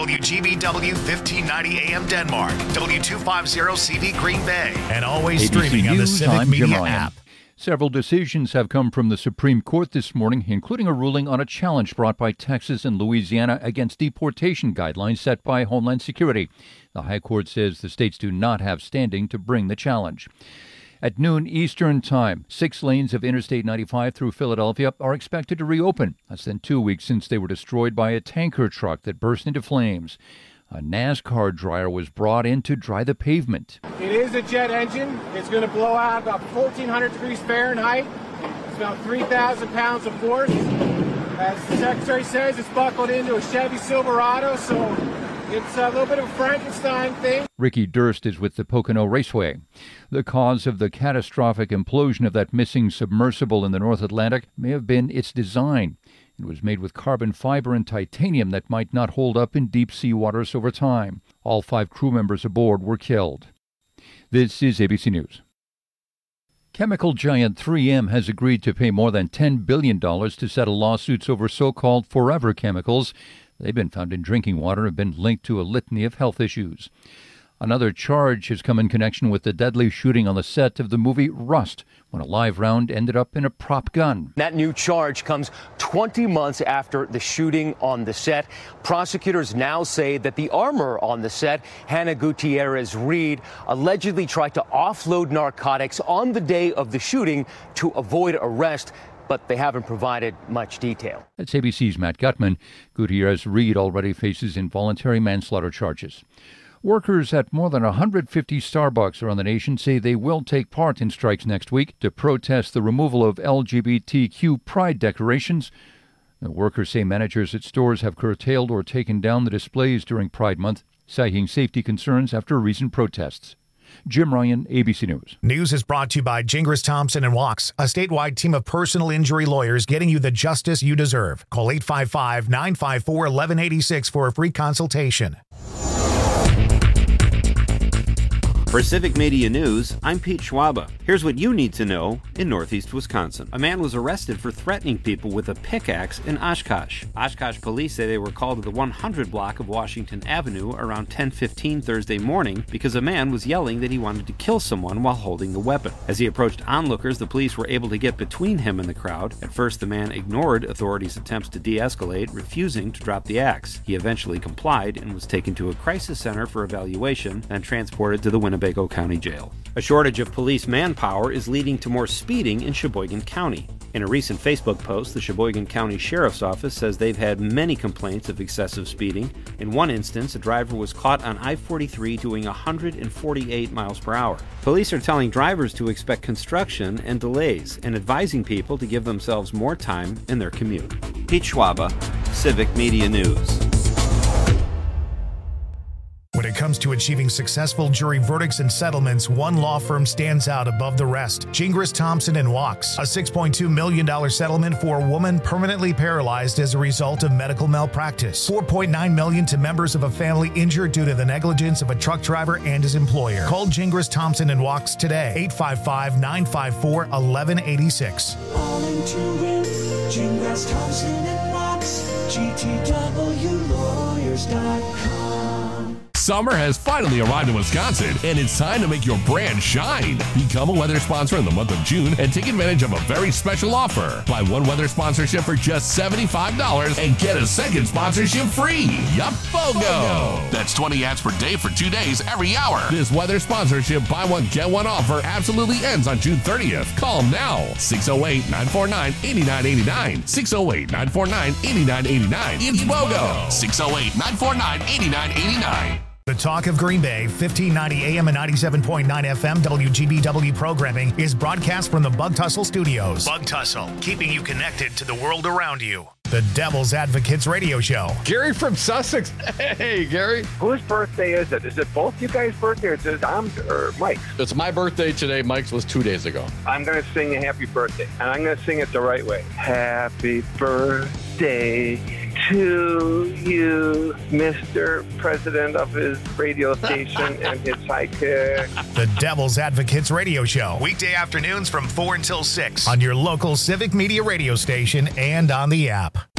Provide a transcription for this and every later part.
WGBW 1590 AM Denmark, W250 CV Green Bay, and always ABC streaming on the News, Civic I'm Media Jim Ryan. app. Several decisions have come from the Supreme Court this morning, including a ruling on a challenge brought by Texas and Louisiana against deportation guidelines set by Homeland Security. The High Court says the states do not have standing to bring the challenge. At noon Eastern Time, 6 lanes of Interstate 95 through Philadelphia are expected to reopen. That's been 2 weeks since they were destroyed by a tanker truck that burst into flames. A NASCAR dryer was brought in to dry the pavement. It is a jet engine. It's going to blow out about 1,400 degrees Fahrenheit. It's about 3,000 pounds of force. As the Secretary says, it's buckled into a Chevy Silverado, so it's a little bit of a Frankenstein thing. Ricky Durst is with the Pocono Raceway. The cause of the catastrophic implosion of that missing submersible in the North Atlantic may have been its design. It was made with carbon fiber and titanium that might not hold up in deep sea waters over time. All 5 crew members aboard were killed. This is ABC News. Chemical giant 3M has agreed to pay more than $10 billion to settle lawsuits over so-called forever chemicals. They've been found in drinking water and have been linked to a litany of health issues. Another charge has come in connection with the deadly shooting on the set of the movie Rust, when a live round ended up in a prop gun. That new charge comes 20 months after the shooting on the set. Prosecutors now say that the armorer on the set, Hannah Gutierrez Reed, allegedly tried to offload narcotics on the day of the shooting to avoid arrest, but they haven't provided much detail. That's ABC's Matt Gutman. Gutierrez Reed already faces involuntary manslaughter charges. Workers at more than 150 Starbucks around the nation say they will take part in strikes next week to protest the removal of LGBTQ pride decorations. The workers say managers at stores have curtailed or taken down the displays during Pride Month, citing safety concerns after recent protests. Jim Ryan, ABC News. News is brought to you by Gingras Thompson and Walks, a statewide team of personal injury lawyers getting you the justice you deserve. Call 855-954-1186 for a free consultation. For Civic Media News, I'm Pete Schwaba. Here's what you need to know in Northeast Wisconsin. A man was arrested for threatening people with a pickaxe in Oshkosh. Oshkosh police say they were called to the 100 block of Washington Avenue around 10:15 Thursday morning because a man was yelling that he wanted to kill someone while holding the weapon. As he approached onlookers, the police were able to get between him and the crowd. At first, the man ignored authorities' attempts to de-escalate, refusing to drop the axe. He eventually complied and was taken to a crisis center for evaluation and transported to the Winnebago County Jail. A shortage of police manpower is leading to more speeding in Sheboygan County. In a recent Facebook post, the Sheboygan County Sheriff's Office says they've had many complaints of excessive speeding. In one instance, a driver was caught on I-43 doing 148 miles per hour. Police are telling drivers to expect construction and delays and advising people to give themselves more time in their commute. Pete Schwaba, Civic Media News. When it comes to achieving successful jury verdicts and settlements, one law firm stands out above the rest. Gingras Thompson and Walks, a $6.2 million settlement for a woman permanently paralyzed as a result of medical malpractice. $4.9 million to members of a family injured due to the negligence of a truck driver and his employer. Call Gingras Thompson and Walks today, 855-954-1186. All into it, Gingras Thompson and Walks, GTWlawyers.com. Summer has finally arrived in Wisconsin, and it's time to make your brand shine. Become a weather sponsor in the month of June and take advantage of a very special offer. Buy one weather sponsorship for just $75 and get a second sponsorship free. Yup, BOGO! That's 20 ads per day for 2 days every hour. This weather sponsorship buy one, get one offer absolutely ends on June 30th. Call now, 608-949-8989. 608-949-8989. It's BOGO! 608-949-8989. The talk of Green Bay, 1590 AM and 97.9 FM WGBW programming is broadcast from the Bug Tussle Studios. Bug Tussle, keeping you connected to the world around you. The Devil's Advocates Radio Show. Gary from Sussex. Hey, Gary. Whose birthday is it? Is it both you guys' birthday or is it Dom's or Mike's? It's my birthday today. Mike's was 2 days ago. I'm going to sing a happy birthday, and I'm going to sing it the right way. Happy birthday to you, Mr. President of his radio station and his sidekick. The Devil's Advocates Radio Show. Weekday afternoons from 4 until 6 on your local Civic Media radio station and on the app.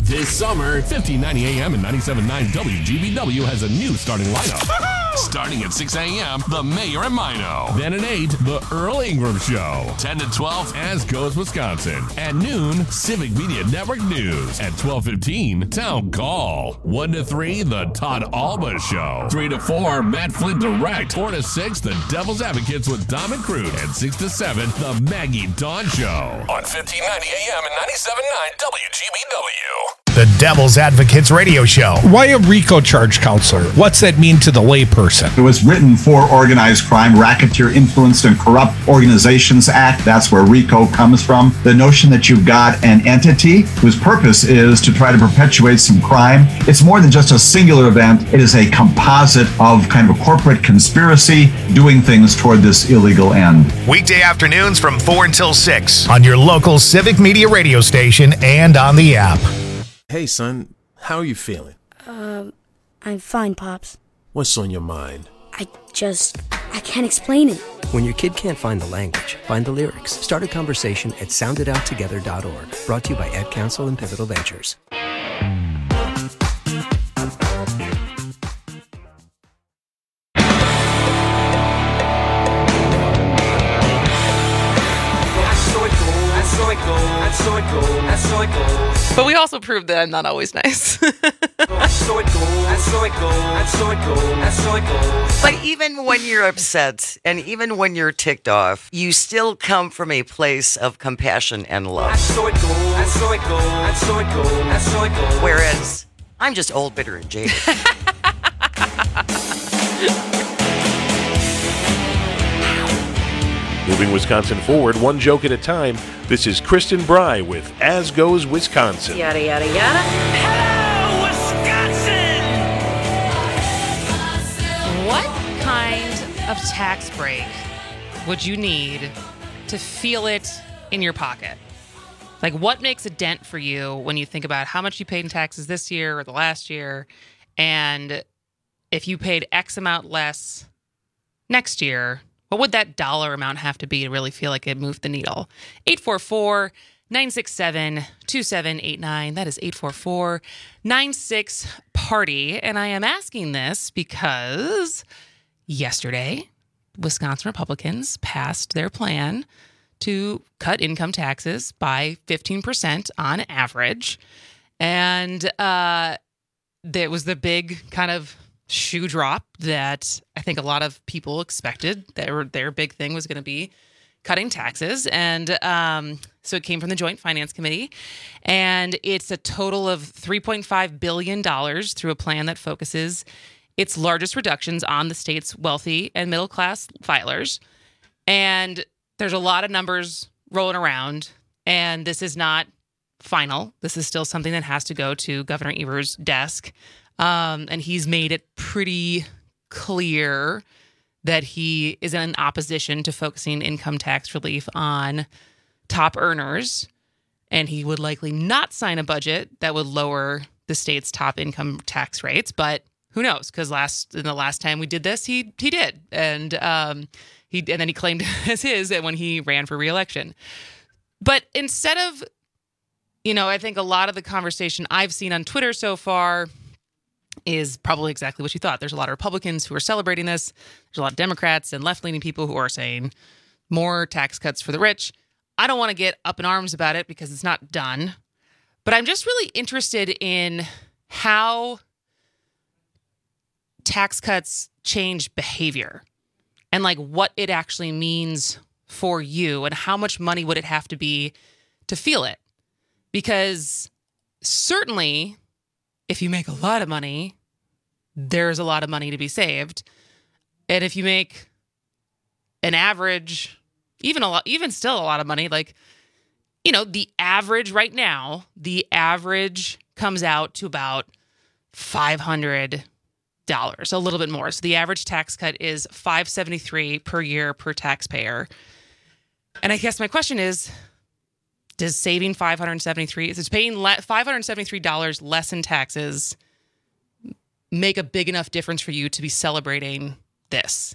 This summer, 1590 AM and 97.9 WGBW has a new starting lineup. Starting at 6 a.m., The Mayor and Mino. Then at 8, The Earl Ingram Show. 10 to 12, As Goes Wisconsin. At noon, Civic Media Network News. At 12:15, Town Call. 1 to 3, The Todd Alba Show. 3 to 4, Matt Flint Direct. 4 to 6, The Devil's Advocates with Dom and Crude. And 6 to 7, The Maggie Dawn Show. On 1590 AM and 97.9 WGBW. The Devil's Advocates Radio Show. Why a RICO charge counselor? What's that mean to the layperson? It was written for Organized Crime, Racketeer Influenced and Corrupt Organizations Act. That's where RICO comes from. The notion that you've got an entity whose purpose is to try to perpetuate some crime. It's more than just a singular event. It is a composite of kind of a corporate conspiracy doing things toward this illegal end. Weekday afternoons from 4 until 6 on your local Civic Media radio station and on the app. Hey, son, how are you feeling? I'm fine, Pops. What's on your mind? I can't explain it. When your kid can't find the language, find the lyrics. Start a conversation at sounditouttogether.org. Brought to you by Ad Council and Pivotal Ventures. But we also proved that I'm not always nice. But even when you're upset and even when you're ticked off, you still come from a place of compassion and love. Whereas I'm just old, bitter, and jaded. Moving Wisconsin forward, one joke at a time, this is Kristen Bry with As Goes Wisconsin. Yada, yada, yada. Hello, Wisconsin! What kind of tax break would you need to feel it in your pocket? Like, what makes a dent for you when you think about how much you paid in taxes this year or the last year, and if you paid X amount less next year, what would that dollar amount have to be to really feel like it moved the needle? 844-967-2789. That is 844-96-PARTY. And I am asking this because yesterday, Wisconsin Republicans passed their plan to cut income taxes by 15% on average. And there was the big kind of shoe drop that I think a lot of people expected. Their big thing was going to be cutting taxes. And so it came from the Joint Finance Committee. And it's a total of $3.5 billion through a plan that focuses its largest reductions on the state's wealthy and middle-class filers. And there's a lot of numbers rolling around. And this is not final. This is still something that has to go to Governor Evers' desk. And he's made it pretty clear that he is in opposition to focusing income tax relief on top earners. And he would likely not sign a budget that would lower the state's top income tax rates. But who knows? Because the last time we did this, he did. And then he claimed as his when he ran for re-election. But instead of, I think a lot of the conversation I've seen on Twitter so far is probably exactly what you thought. There's a lot of Republicans who are celebrating this. There's a lot of Democrats and left-leaning people who are saying more tax cuts for the rich. I don't want to get up in arms about it because it's not done. But I'm just really interested in how tax cuts change behavior and like what it actually means for you and how much money would it have to be to feel it. Because certainly if you make a lot of money, there's a lot of money to be saved. And if you make an average, even still a lot of money, like, the average right now, the average comes out to about $500, a little bit more. So the average tax cut is $573 per year per taxpayer. And I guess my question is, does saving $573, is paying $573 less in taxes make a big enough difference for you to be celebrating this?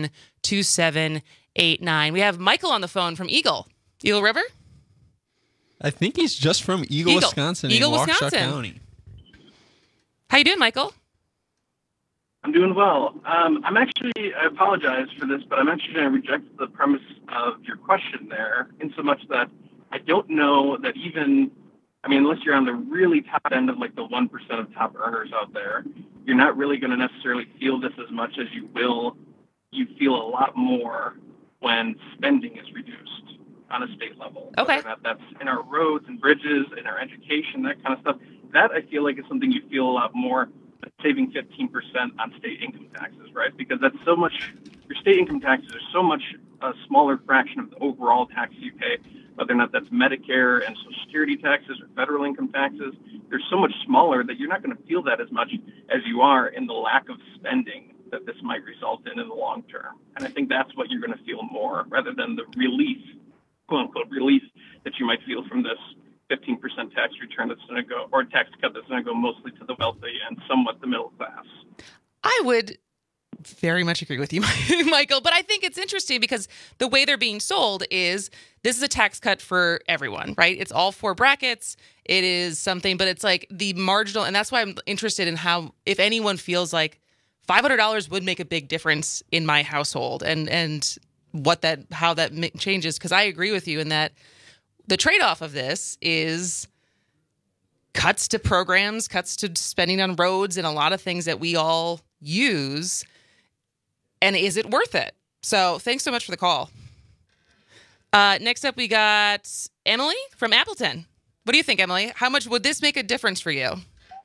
844-967-2789. We have Michael on the phone from Eagle River. I think he's just from Eagle, Wisconsin, Eagle, in Waukesha Wisconsin. County. How you doing, Michael? I'm doing well. I apologize for this, but I'm actually going to reject the premise of your question there, in so much that I don't know that unless you're on the really top end of like the 1% of top earners out there, you're not really going to necessarily feel this as much as you feel a lot more when spending is reduced on a state level. Okay. Whether or not that's in our roads and bridges, in our education, that kind of stuff. That I feel like is something you feel a lot more than saving 15% on state income taxes, right? Because that's so much, your state income taxes are so much a smaller fraction of the overall tax you pay, whether or not that's Medicare and Social Security taxes or federal income taxes. They're so much smaller that you're not going to feel that as much as you are in the lack of spending that this might result in the long term. And I think that's what you're going to feel more, rather than the relief, quote unquote relief, that you might feel from this 15% tax return that's going to go, or tax cut that's going to go mostly to the wealthy and somewhat the middle class. I would very much agree with you, Michael, but I think it's interesting because the way they're being sold is this is a tax cut for everyone, right? It's all four brackets. It is something, but it's like the marginal, and that's why I'm interested in how, if anyone feels like $500 would make a big difference in my household, and how that changes, because I agree with you in that the trade-off of this is cuts to programs, cuts to spending on roads and a lot of things that we all use. And is it worth it? So thanks so much for the call. Next up, we got Emily from Appleton. What do you think, Emily? How much would this make a difference for you?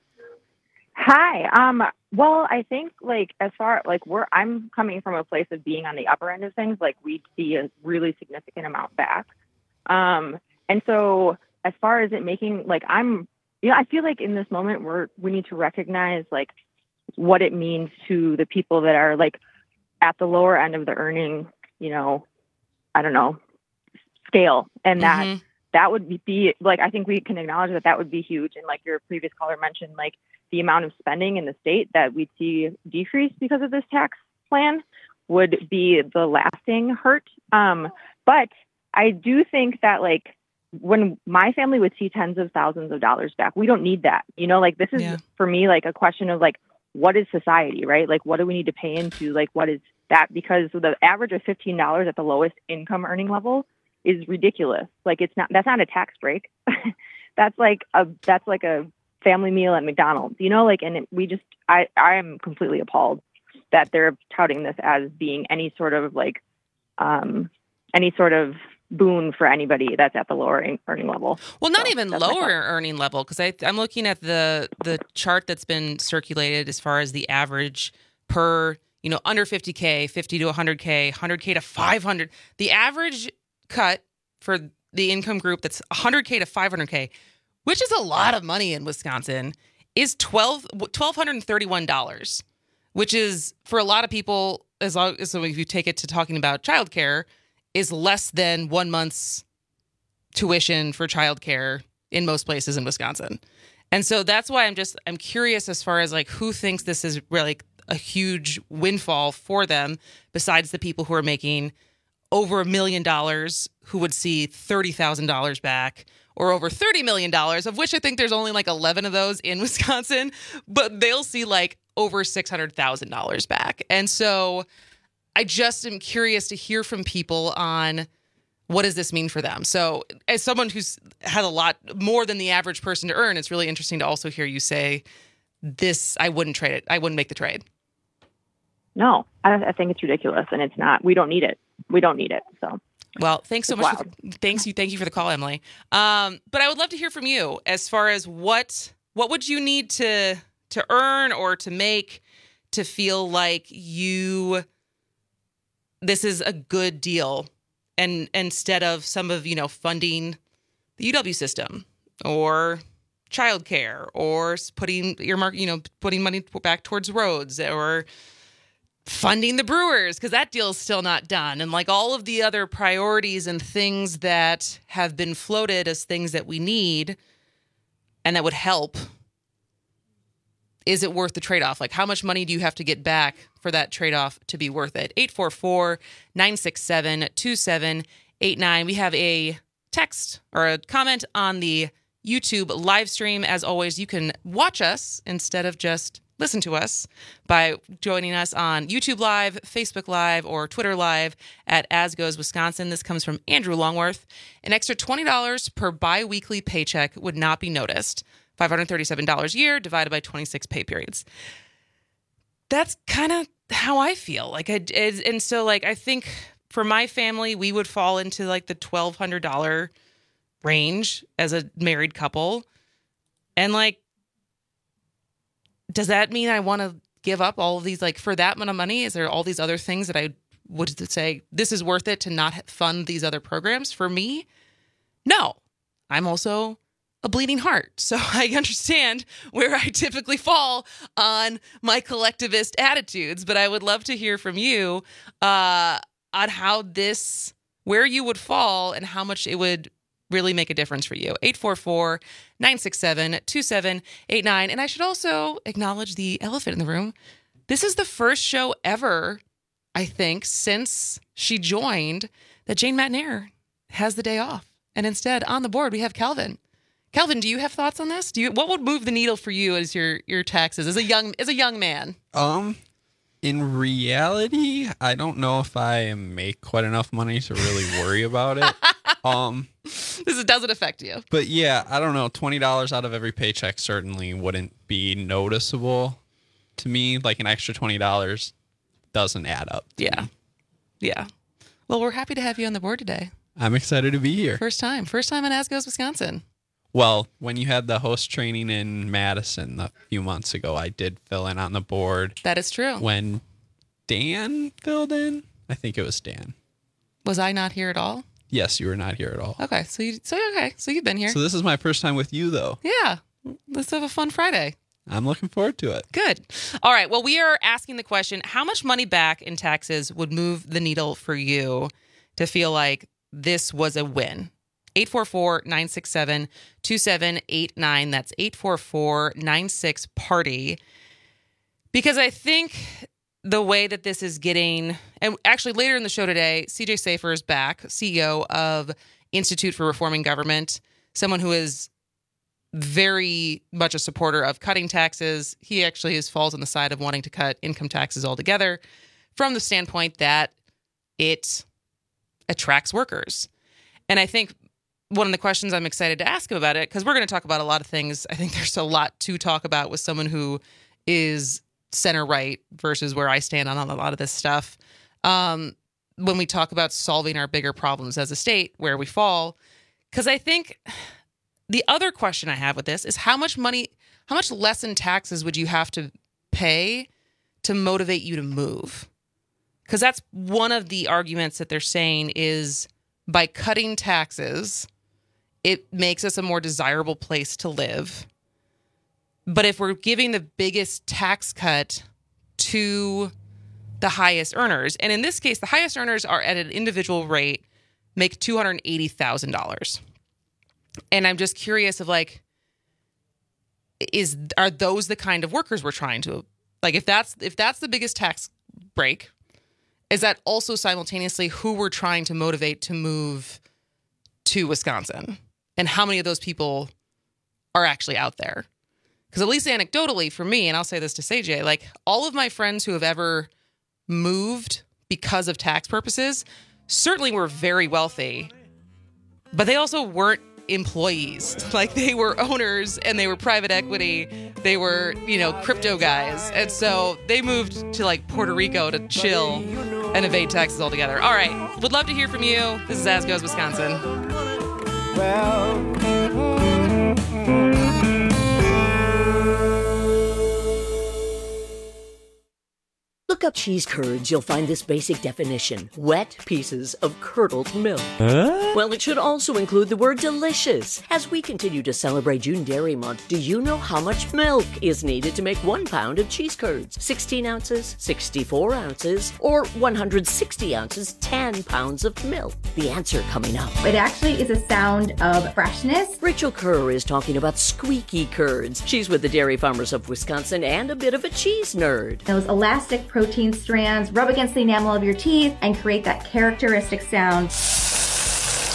Hi. Well, I think I'm coming from a place of being on the upper end of things. Like we see a really significant amount back. And so as far as it making, I feel like in this moment we need to recognize what it means to the people that are at the lower end of the earning, scale. And that would be I think we can acknowledge that would be huge. And your previous caller mentioned, the amount of spending in the state that we'd see decrease because of this tax plan would be the lasting hurt. But I do think that when my family would see tens of thousands of dollars back, we don't need that. This is for me, a question of what is society, right? What do we need to pay into? What is that? Because the average of $15 at the lowest income earning level is ridiculous. That's not a tax break. That's a family meal at McDonald's, I am completely appalled that they're touting this as being any sort of boon for anybody that's at the lower earning level. Well, not even lower earning level, because I'm looking at the chart that's been circulated as far as the average per, under 50K, 50 to 100K, 100K to 500. The average cut for the income group that's 100K to 500K, which is a lot of money in Wisconsin, is $1,231, which is, for a lot of people, so if you take it to talking about childcare, is less than 1 month's tuition for childcare in most places in Wisconsin. And so that's why I'm curious as far as who thinks this is really a huge windfall for them, besides the people who are making over $1 million, who would see $30,000 back, or over $30 million, of which I think there's only 11 of those in Wisconsin, but they'll see over $600,000 back. And so I just am curious to hear from people on what does this mean for them. So as someone who's had a lot more than the average person to earn, it's really interesting to also hear you say this, I wouldn't trade it. I wouldn't make the trade. No, I think it's ridiculous, and it's not. We don't need it. So. Well, thanks so much. Thank you for the call, Emily. But I would love to hear from you as far as what would you need to earn or to make to feel like this is a good deal, and instead of some of funding the UW system or childcare or putting money back towards roads or funding the Brewers, because that deal is still not done, and all of the other priorities and things that have been floated as things that we need and that would help. Is it worth the trade-off? How much money do you have to get back for that trade-off to be worth it? 844-967-2789. We have a text or a comment on the YouTube live stream. As always, you can watch us instead of just listen to us by joining us on YouTube Live, Facebook Live, or Twitter Live at As Goes Wisconsin. This comes from Andrew Longworth. An extra $20 per bi-weekly paycheck would not be noticed. $537 a year divided by 26 pay periods. That's kind of how I feel. I think for my family, we would fall into like the $1,200 range as a married couple. And does that mean I want to give up all of these, for that amount of money? Is there all these other things that I would say, this is worth it to not fund these other programs for me? No. I'm also a bleeding heart. So I understand where I typically fall on my collectivist attitudes, but I would love to hear from you on where you would fall and how much it would really make a difference for you. 844-967-2789. And I should also acknowledge the elephant in the room. This is the first show ever, I think, since she joined, that Jane Matenaer has the day off. And instead, on the board, we have Calvin. Calvin, do you have thoughts on this? What would move the needle for you as your taxes as a young man? In reality, I don't know if I make quite enough money to really worry about it. This doesn't affect you. But yeah, I don't know. $20 out of every paycheck certainly wouldn't be noticeable to me. Like an extra $20 doesn't add up. Yeah. Yeah. Well, we're happy to have you on the board today. I'm excited to be here. First time on As Goes Wisconsin. Well, when you had the host training in Madison a few months ago, I did fill in on the board. That is true. When Dan filled in, I think it was Dan. Was I not here at all? Yes, you were not here at all. Okay, so you've been here. So this is my first time with you, though. Yeah, let's have a fun Friday. I'm looking forward to it. Good. All right. Well, we are asking the question: how much money back in taxes would move the needle for you to feel like this was a win? 844-967-2789. That's 844-96-PARTY. Because I think the way that this is getting, and actually later in the show today, CJ Safer is back, CEO of Institute for Reforming Government, someone who is very much a supporter of cutting taxes. He actually falls on the side of wanting to cut income taxes altogether from the standpoint that it attracts workers. And I think one of the questions I'm excited to ask him about it, because we're going to talk about a lot of things. I think there's a lot to talk about with someone who is center right versus where I stand on a lot of this stuff. When we talk about solving our bigger problems as a state, where we fall, because I think the other question I have with this is how much less in taxes would you have to pay to motivate you to move? Because that's one of the arguments that they're saying is by cutting taxes, it makes us a more desirable place to live. But if we're giving the biggest tax cut to the highest earners, and in this case, the highest earners are at an individual rate, make $280,000. And I'm just curious of are those the kind of workers we're trying to, if that's the biggest tax break, is that also simultaneously who we're trying to motivate to move to Wisconsin? And how many of those people are actually out there? Because at least anecdotally for me, and I'll say this to CJ, all of my friends who have ever moved because of tax purposes certainly were very wealthy, but they also weren't employees. They were owners and they were private equity. They were, crypto guys. And so they moved to Puerto Rico to chill and evade taxes altogether. All right. Would love to hear from you. This is As Goes Wisconsin. Look up cheese curds, you'll find this basic definition: wet pieces of curdled milk. Well, it should also include the word delicious. As we continue to celebrate June Dairy Month, do you know how much milk is needed to make 1 pound of cheese curds? 16 ounces, 64 ounces, or 160 ounces, 10 pounds of milk? The answer coming up. It actually is a sound of freshness. Rachel Kerr is talking about squeaky curds. She's with the Dairy Farmers of Wisconsin and a bit of a cheese nerd. Those elastic protein strands rub against the enamel of your teeth and create that characteristic sound.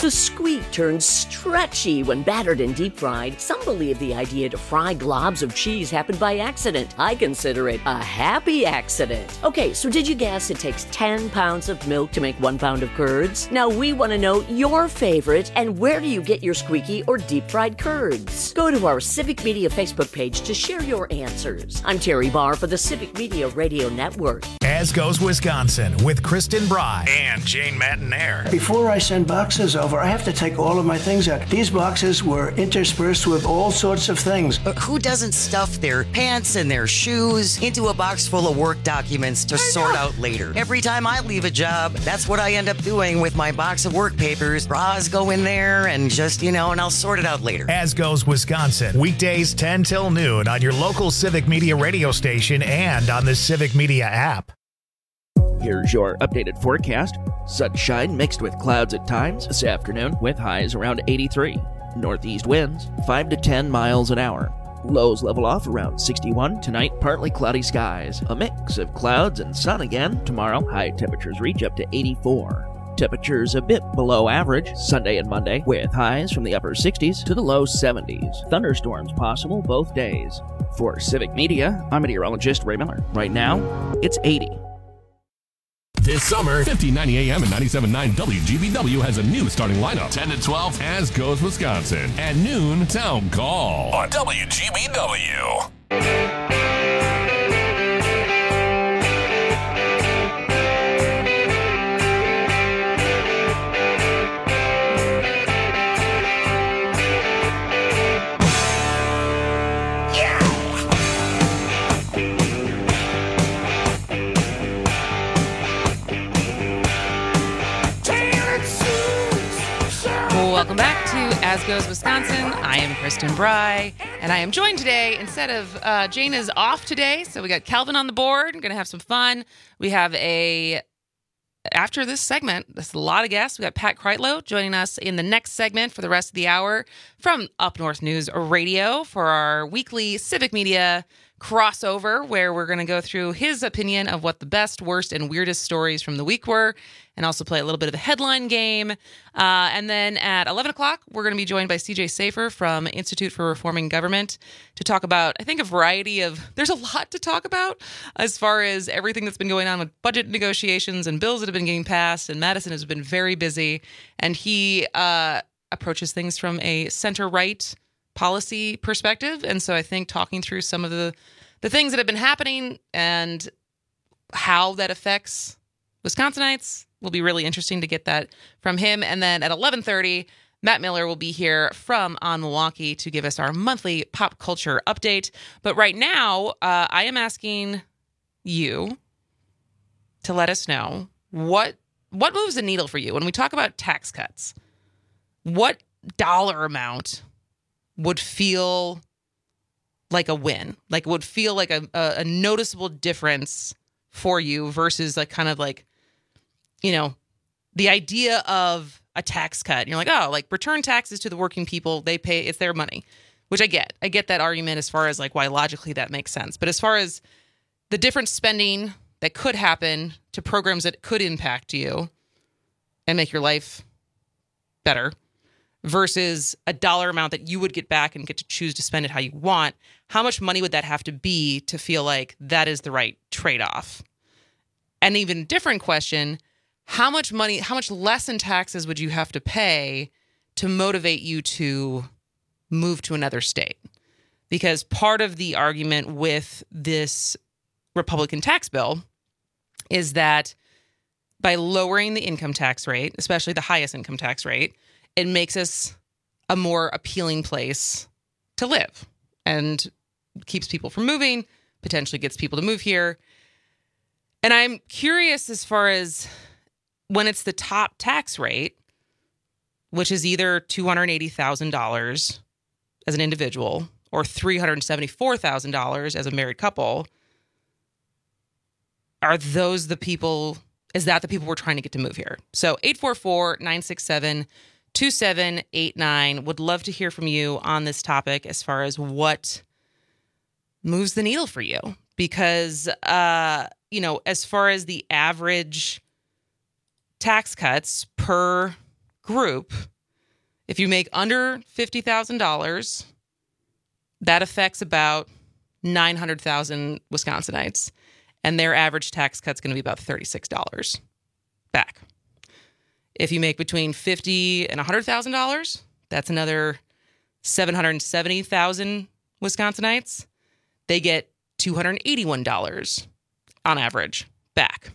The squeak turns stretchy when battered and deep fried. Some believe the idea to fry globs of cheese happened by accident. I consider it a happy accident. Okay, so did you guess it takes 10 pounds of milk to make 1 pound of curds? Now we want to know your favorite and where do you get your squeaky or deep fried curds? Go to our Civic Media Facebook page to share your answers. I'm Terry Barr for the Civic Media Radio Network. As Goes Wisconsin with Kristen Bry and Jane Matinair. Before I send boxes over, I have to take all of my things out. These boxes were interspersed with all sorts of things. Who doesn't stuff their pants and their shoes into a box full of work documents to sort out later? Every time I leave a job, that's what I end up doing with my box of work papers. Bras go in there and just, and I'll sort it out later. As Goes Wisconsin, weekdays 10 till noon on your local Civic Media radio station and on the Civic Media app. Here's your updated forecast. Sunshine mixed with clouds at times this afternoon with highs around 83. Northeast winds 5 to 10 miles an hour. Lows level off around 61. Tonight, partly cloudy skies. A mix of clouds and sun again. Tomorrow, high temperatures reach up to 84. Temperatures a bit below average Sunday and Monday with highs from the upper 60s to the low 70s. Thunderstorms possible both days. For Civic Media, I'm meteorologist Ray Miller. Right now, it's 80. This summer, 1590 AM and 97.9 WGBW has a new starting lineup. 10 to 12, As Goes Wisconsin. At noon, Town Call on WGBW. Welcome back to As Goes Wisconsin. I am Kristen Bry, and I am joined today, instead of Jane is off today, so we got Calvin on the board. We're going to have some fun. We have after this segment, there's a lot of guests. We got Pat Kreitlow joining us in the next segment for the rest of the hour from Up North News Radio for our weekly Civic Media crossover, where we're going to go through his opinion of what the best, worst, and weirdest stories from the week were, and also play a little bit of a headline game. And then at 11 o'clock, we're going to be joined by CJ Safer from Institute for Reforming Government to talk about, I think, a variety of, there's a lot to talk about as far as everything that's been going on with budget negotiations and bills that have been getting passed, and Madison has been very busy, and he approaches things from a center-right policy perspective. And so I think talking through some of the things that have been happening and how that affects Wisconsinites will be really interesting to get that from him. And then at 11:30, Matt Miller will be here from On Milwaukee to give us our monthly pop culture update. But right now, I am asking you to let us know what moves the needle for you when we talk about tax cuts. What dollar amount would feel like a win, like would feel like a noticeable difference for you versus like kind of like, the idea of a tax cut. And you're like, oh, like return taxes to the working people. They pay, it's their money, which I get. I get that argument as far as like why logically that makes sense. But as far as the different spending that could happen to programs that could impact you and make your life better, versus a dollar amount that you would get back and get to choose to spend it how you want, how much money would that have to be to feel like that is the right trade-off? And even different question, how much less in taxes would you have to pay to motivate you to move to another state? Because part of the argument with this Republican tax bill is that by lowering the income tax rate, especially the highest income tax rate, it makes us a more appealing place to live and keeps people from moving, potentially gets people to move here. And I'm curious as far as when it's the top tax rate, which is either $280,000 as an individual or $374,000 as a married couple, are those the people, is that the people we're trying to get to move here? So 844-967-2789. Would love to hear from you on this topic as far as what moves the needle for you. Because, as far as the average tax cuts per group If you make under $50,000, that affects about 900,000 Wisconsinites, and their average tax cut's going to be about $36 back. If you make between $50,000 and $100,000, that's another 770,000 Wisconsinites. They get $281 on average back.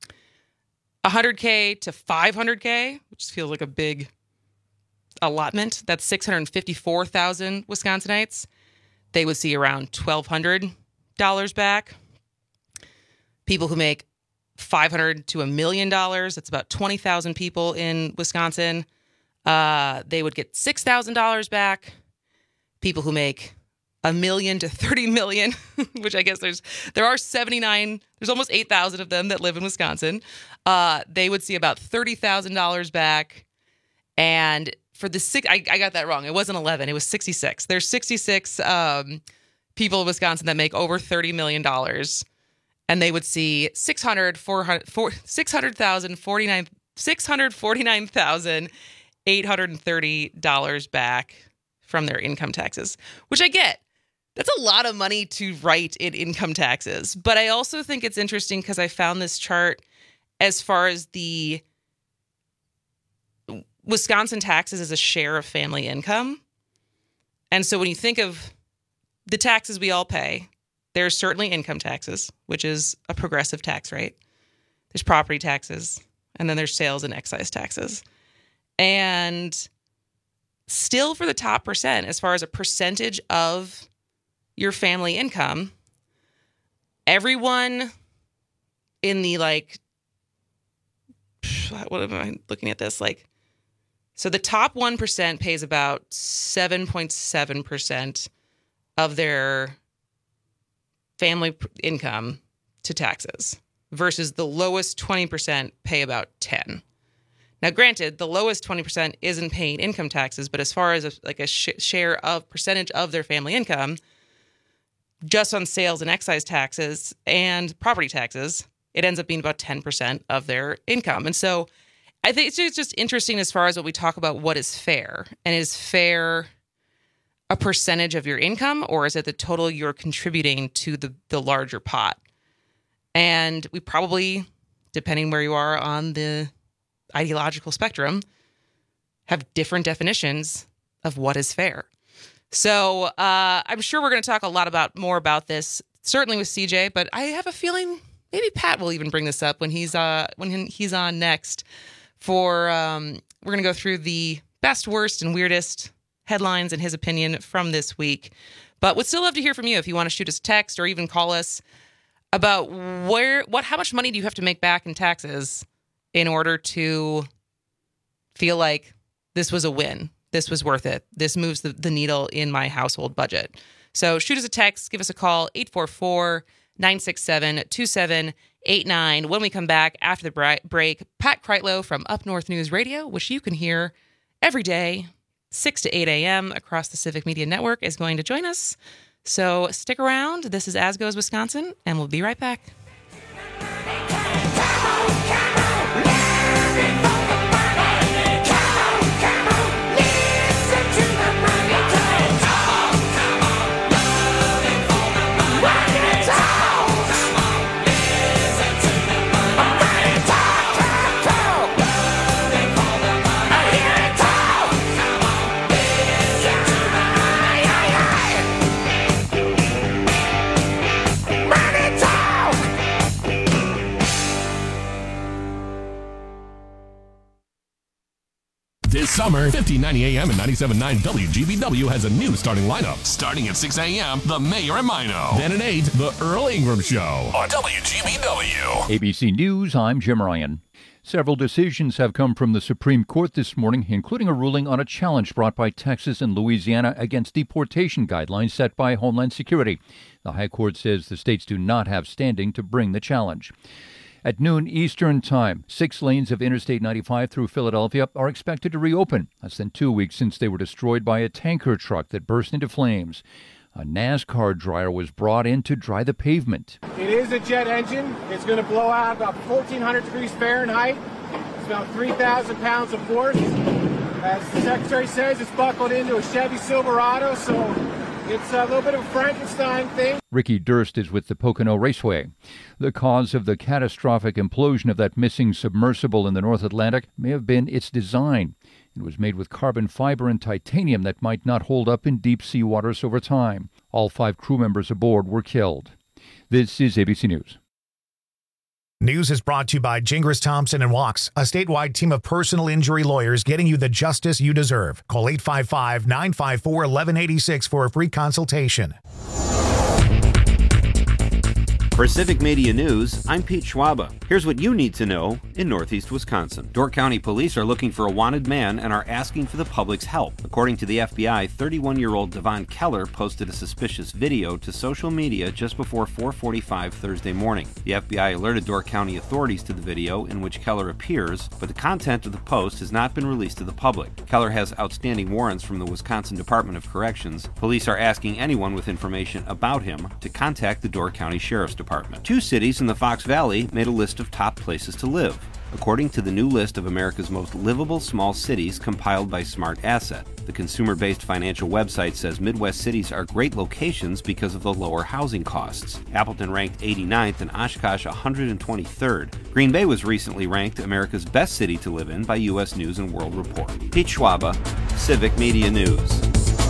100K to 500K, which feels like a big allotment, that's 654,000 Wisconsinites. They would see around $1,200 back. People who make $500 to $1 million, that's about 20,000 people in Wisconsin. They would get $6,000 back. People who make $1 million to $30 million, which I guess there are 79, there's almost 8,000 of them that live in Wisconsin. They would see about $30,000 back. And for the I got that wrong. It wasn't 11. It was 66. There's 66 people in Wisconsin that make over $30 million. And they would see $649,830 back from their income taxes, which I get. That's a lot of money to write in income taxes. But I also think it's interesting because I found this chart as far as the Wisconsin taxes as a share of family income. And so when you think of the taxes we all pay, there's certainly income taxes, which is a progressive tax rate. There's property taxes, and then there's sales and excise taxes. And still for the top percent, as far as a percentage of your family income, everyone in the what am I looking at this? So the top 1% pays about 7.7% of their family income to taxes versus the lowest 20% pay about 10. Now, granted, the lowest 20% isn't paying income taxes, but as far as a share of percentage of their family income, just on sales and excise taxes and property taxes, it ends up being about 10% of their income. And so I think it's just interesting as far as what we talk about what is fair. And is fair a percentage of your income, or is it the total you're contributing to the larger pot? And we probably, depending where you are on the ideological spectrum, have different definitions of what is fair. So I'm sure we're going to talk a lot more about this, certainly with CJ, but I have a feeling maybe Pat will even bring this up when he's on next. We're going to go through the best, worst, and weirdest headlines in his opinion from this week. But would still love to hear from you if you want to shoot us a text or even call us about how much money do you have to make back in taxes in order to feel like this was a win, this was worth it, this moves the needle in my household budget. So shoot us a text, give us a call, 844-967-2789. When we come back after the break, Pat Kreitlow from Up North News Radio, which you can hear every day, 6 to 8 a.m. across the Civic Media Network, is going to join us. So stick around. This is As Goes Wisconsin, and we'll be right back. This summer, 1590 AM and 97.9 WGBW has a new starting lineup. Starting at 6 a.m., The Mayor and Mino. Then at 8, The Earl Ingram Show on WGBW. ABC News, I'm Jim Ryan. Several decisions have come from the Supreme Court this morning, including a ruling on a challenge brought by Texas and Louisiana against deportation guidelines set by Homeland Security. The High Court says the states do not have standing to bring the challenge. At noon Eastern Time, 6 lanes of Interstate 95 through Philadelphia are expected to reopen, less than 2 weeks since they were destroyed by a tanker truck that burst into flames. A NASCAR dryer was brought in to dry the pavement. It is a jet engine. It's going to blow out about 1,400 degrees Fahrenheit. It's about 3,000 pounds of force. As the secretary says, it's buckled into a Chevy Silverado, so it's a little bit of a Frankenstein thing. Ricky Durst is with the Pocono Raceway. The cause of the catastrophic implosion of that missing submersible in the North Atlantic may have been its design. It was made with carbon fiber and titanium that might not hold up in deep sea waters over time. All 5 crew members aboard were killed. This is ABC News. News is brought to you by Gingras Thompson and Walks, a statewide team of personal injury lawyers getting you the justice you deserve. Call 855-954-1186 for a free consultation. For Civic Media News, I'm Pete Schwaba. Here's what you need to know in Northeast Wisconsin. Door County Police are looking for a wanted man and are asking for the public's help. According to the FBI, 31-year-old Devon Keller posted a suspicious video to social media just before 4:45 Thursday morning. The FBI alerted Door County authorities to the video in which Keller appears, but the content of the post has not been released to the public. Keller has outstanding warrants from the Wisconsin Department of Corrections. Police are asking anyone with information about him to contact the Door County Sheriff's Department. 2 cities in the Fox Valley made a list of top places to live, according to the new list of America's most livable small cities compiled by Smart Asset. The consumer-based financial website says Midwest cities are great locations because of the lower housing costs. Appleton ranked 89th and Oshkosh 123rd. Green Bay was recently ranked America's best city to live in by U.S. News & World Report. Pete Schwaba, Civic Media News.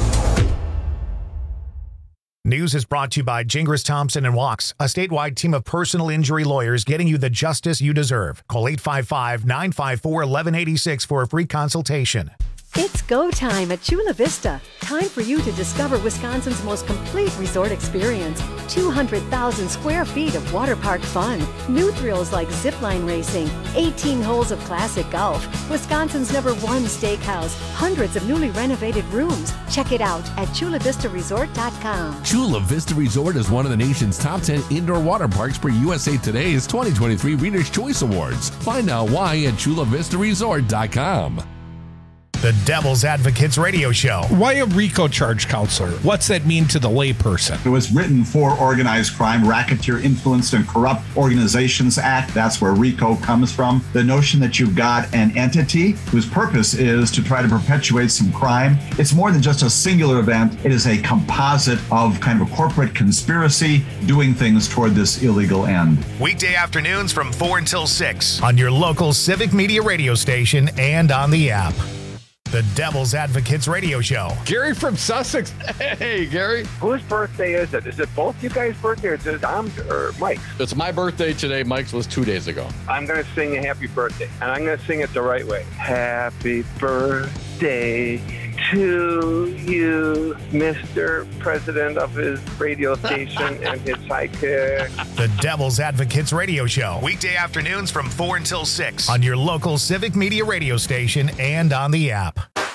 News is brought to you by Gingras Thompson and Walks, a statewide team of personal injury lawyers getting you the justice you deserve. Call 855-954-1186 for a free consultation. It's go time at Chula Vista. Time for you to discover Wisconsin's most complete resort experience. 200,000 square feet of water park fun. New thrills like zipline racing, 18 holes of classic golf, Wisconsin's #1 steakhouse, hundreds of newly renovated rooms. Check it out at ChulaVistaResort.com. Chula Vista Resort is one of the nation's top 10 indoor water parks per USA Today's 2023 Reader's Choice Awards. Find out why at ChulaVistaResort.com. The Devil's Advocates Radio Show. Why a RICO charge, counselor? What's that mean to the layperson? It was written for Organized Crime, Racketeer, Influenced, and Corrupt Organizations Act. That's where RICO comes from. The notion that you've got an entity whose purpose is to try to perpetuate some crime. It's more than just a singular event. It is a composite of kind of a corporate conspiracy doing things toward this illegal end. Weekday afternoons from 4 until 6 on your local Civic Media radio station and on the app. The Devil's Advocates Radio Show. Gary from Sussex. Hey, Gary. Whose birthday is it? Is it both you guys' birthday or is it Dom's or Mike's? It's my birthday today. Mike's was 2 days ago. I'm going to sing a happy birthday, and I'm going to sing it the right way. Happy birthday to you, Mr. President of his radio station and his sidekick. The Devil's Advocates Radio Show. Weekday afternoons from 4 until 6 on your local Civic Media radio station and on the app.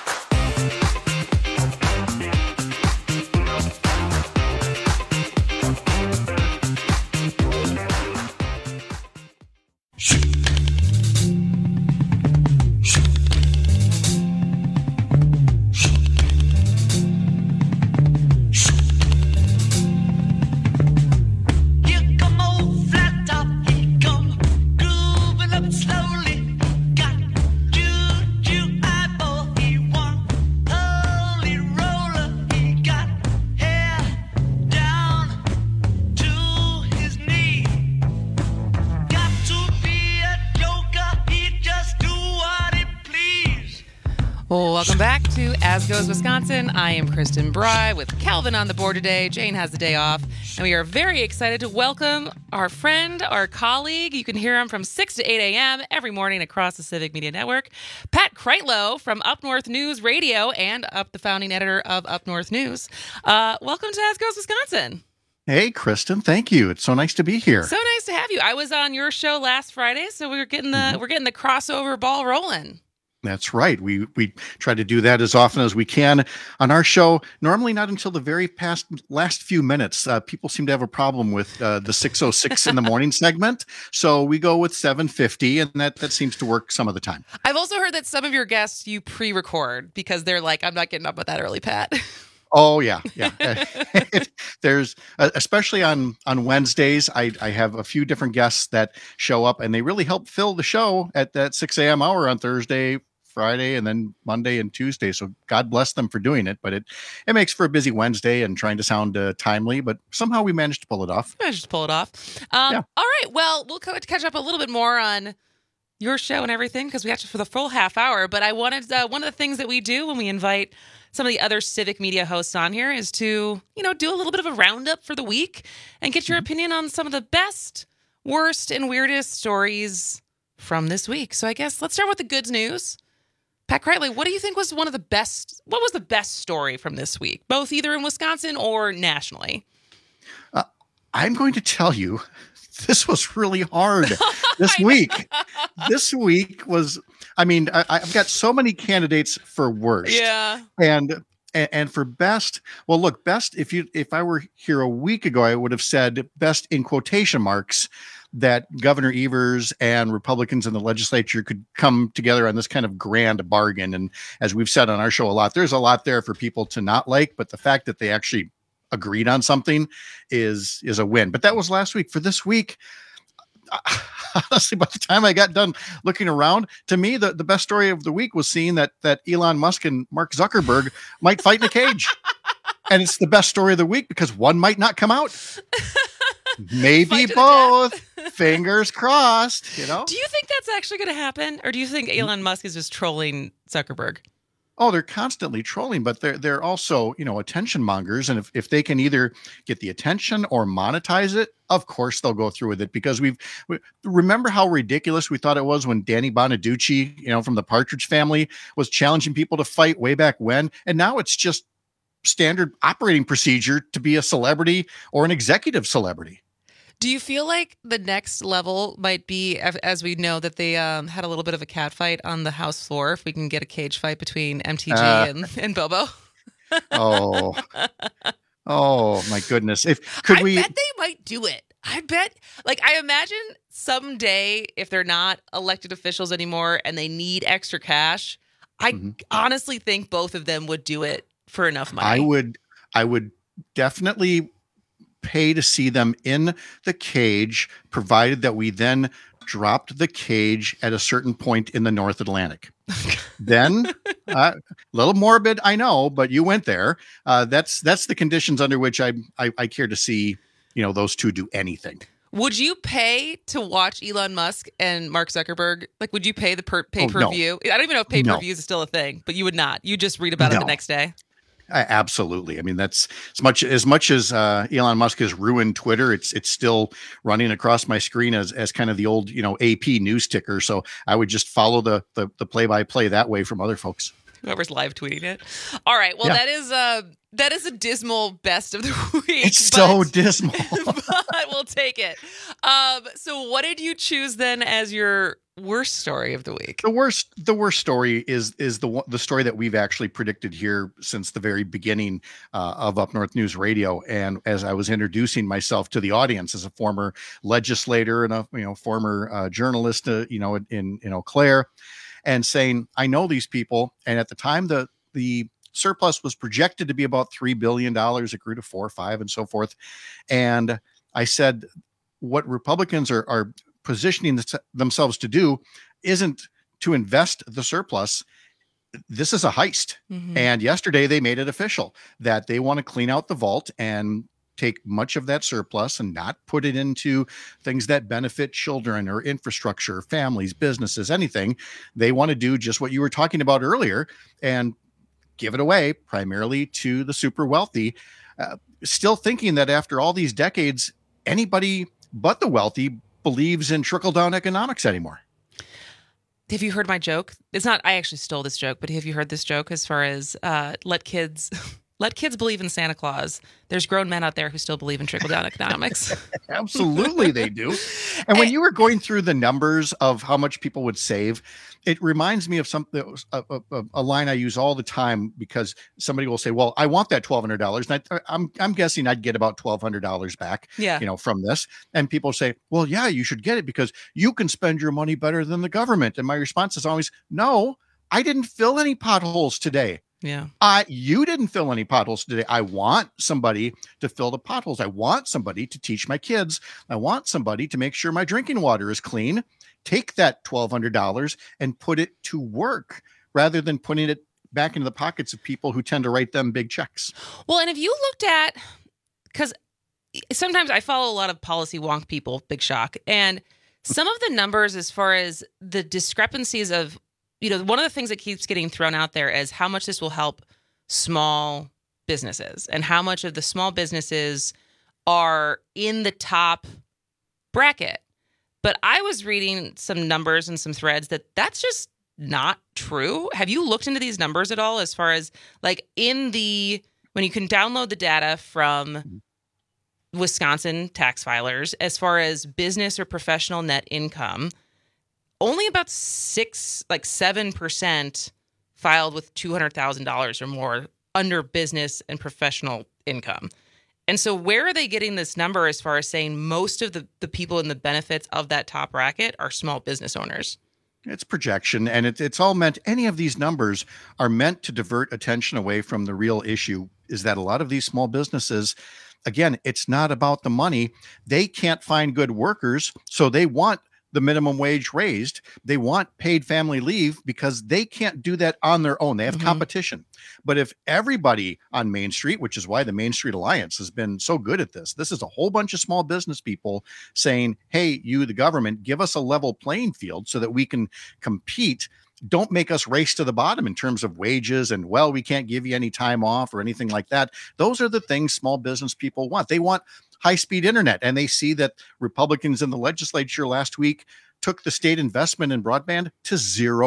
Welcome back to As Goes Wisconsin. I am Kristen Bry with Calvin on the board today. Jane has the day off. And we are very excited to welcome our friend, our colleague. You can hear him from 6 to 8 a.m. every morning across the Civic Media Network. Pat Kreitlow from Up North News Radio and the founding editor of Up North News. Welcome to As Goes Wisconsin. Hey, Kristen. Thank you. It's so nice to be here. So nice to have you. I was on your show last Friday, so we're getting the crossover ball rolling. That's right. We try to do that as often as we can on our show. Normally not until the very last few minutes. People seem to have a problem with the 6:06 in the morning segment. So we go with 7:50, and that seems to work some of the time. I've also heard that some of your guests you pre-record because they're like, I'm not getting up with that early, Pat. Oh, yeah. There's, especially on Wednesdays, I have a few different guests that show up, and they really help fill the show at that 6 a.m. hour on Thursday Friday, and then Monday and Tuesday. So God bless them for doing it. But it makes for a busy Wednesday and trying to sound timely. But somehow we managed to pull it off. All right. Well, we'll catch up a little bit more on your show and everything because we got you for the full half hour. But I wanted one of the things that we do when we invite some of the other civic media hosts on here is to, do a little bit of a roundup for the week and get your opinion on some of the best, worst, and weirdest stories from this week. So I guess let's start with the good news. Pat Kreitley, what do you think was what was the best story from this week, both either in Wisconsin or nationally? I'm going to tell you, this was really hard this week. This week was, I've got so many candidates for worst. Yeah. And for best, well, look, best, if I were here a week ago, I would have said best in quotation marks that Governor Evers and Republicans in the legislature could come together on this kind of grand bargain. And as we've said on our show a lot, there's a lot there for people to not like, but the fact that they actually agreed on something is a win. But that was last week. For this week, honestly, by the time I got done looking around, to me, the best story of the week was seeing that Elon Musk and Mark Zuckerberg might fight in a cage. And it's the best story of the week because one might not come out. Maybe both. Fingers crossed, Do you think that's actually going to happen? Or do you think Elon Musk is just trolling Zuckerberg? Oh, they're constantly trolling, but they're also, attention mongers. And if they can either get the attention or monetize it, of course they'll go through with it because we remember how ridiculous we thought it was when Danny Bonaducci, from the Partridge Family was challenging people to fight way back when. And now it's just standard operating procedure to be a celebrity or an executive celebrity. Do you feel like the next level might be, as we know that they had a little bit of a cat fight on the House floor, if we can get a cage fight between MTG and Bobo? Oh my goodness. I bet they might do it. I imagine someday if they're not elected officials anymore and they need extra cash, I honestly think both of them would do it for enough money. I would definitely pay to see them in the cage, provided that we then dropped the cage at a certain point in the North Atlantic. Then, a little morbid, I know, but you went there. That's the conditions under which I care to see, those two do anything. Would you pay to watch Elon Musk and Mark Zuckerberg? Like, would you pay the pay-per-view? No. I don't even know if pay-per-view is still a thing, but you would not. You just read about it the next day. Absolutely. That's as much as Elon Musk has ruined Twitter. It's still running across my screen as kind of the old, AP news ticker. So I would just follow the play-by-play that way from other folks. Whoever's live tweeting it. All right. Well, that is a dismal best of the week. It's so dismal. But we'll take it. So what did you choose then as your worst story of the week? The worst story is the story that we've actually predicted here since the very beginning of Up North News Radio. And as I was introducing myself to the audience as a former legislator and a former journalist, in Eau Claire, and saying, I know these people. And at the time, the surplus was projected to be about $3 billion. It grew to 4 or 5 and so forth. And I said, what Republicans are positioning themselves to do isn't to invest the surplus. This is a heist. Mm-hmm. And yesterday they made it official that they want to clean out the vault and take much of that surplus and not put it into things that benefit children or infrastructure, families, businesses, anything. They want to do just what you were talking about earlier and give it away primarily to the super wealthy, still thinking that after all these decades, anybody but the wealthy believes in trickle-down economics anymore. Have you heard my joke? It's not, I actually stole this joke, but have you heard this joke as far as let kids believe in Santa Claus? There's grown men out there who still believe in trickle-down economics. Absolutely, they do. And when you were going through the numbers of how much people would save, it reminds me of something, a line I use all the time, because somebody will say, well, I want that $1,200. And I'm guessing I'd get about $1,200 back, from this. And people say, well, yeah, you should get it because you can spend your money better than the government. And my response is always, no, I didn't fill any potholes today. Yeah. You didn't fill any potholes today. I want somebody to fill the potholes. I want somebody to teach my kids. I want somebody to make sure my drinking water is clean. Take that $1,200 and put it to work rather than putting it back into the pockets of people who tend to write them big checks. Well, and if you looked at, because sometimes I follow a lot of policy wonk people, big shock, and some of the numbers as far as the discrepancies of, one of the things that keeps getting thrown out there is how much this will help small businesses and how much of the small businesses are in the top bracket. But I was reading some numbers and some threads that's just not true. Have you looked into these numbers at all as far as when you can download the data from Wisconsin tax filers as far as business or professional net income, only about 7% filed with $200,000 or more under business and professional income. And so where are they getting this number as far as saying most of the people in the benefits of that top bracket are small business owners? It's projection, and it's all meant, any of these numbers are meant to divert attention away from the real issue, is that a lot of these small businesses, again, it's not about the money. They can't find good workers, so they want the minimum wage raised. They want paid family leave because they can't do that on their own. They have competition. But if everybody on Main Street, which is why the Main Street Alliance has been so good at this is a whole bunch of small business people saying, hey, you, the government, give us a level playing field so that we can compete. Don't make us race to the bottom in terms of wages and, well, we can't give you any time off or anything like that. Those are the things small business people want. They want high-speed internet, and they see that Republicans in the legislature last week took the state investment in broadband to